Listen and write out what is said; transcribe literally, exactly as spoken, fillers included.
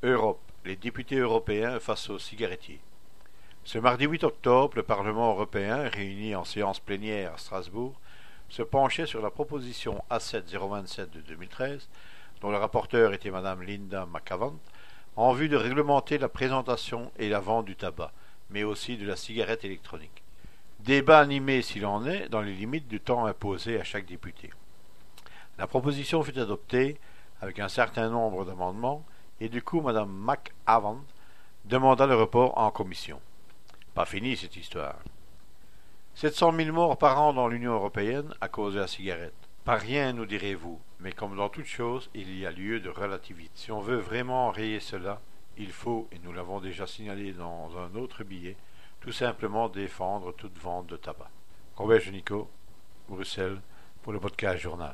Europe, les députés européens face aux cigarettiers. Ce mardi huit octobre, le Parlement européen, réuni en séance plénière à Strasbourg, se penchait sur la proposition A sept zéro vingt-sept de deux mille treize, dont le rapporteur était Madame Linda McAvan, en vue de réglementer la présentation et la vente du tabac, mais aussi de la cigarette électronique. Débat animé s'il en est, dans les limites du temps imposé à chaque député. La proposition fut adoptée avec un certain nombre d'amendements, et du coup Madame McAvan demanda le report en commission. Pas fini cette histoire. sept cent mille morts par an dans l'Union européenne à cause de la cigarette. Pas rien, nous direz-vous, mais comme dans toute chose, il y a lieu de relativiser. Si on veut vraiment enrayer cela, il faut, et nous l'avons déjà signalé dans un autre billet, tout simplement défendre toute vente de tabac. Robert Genico, Bruxelles, pour le podcast journal.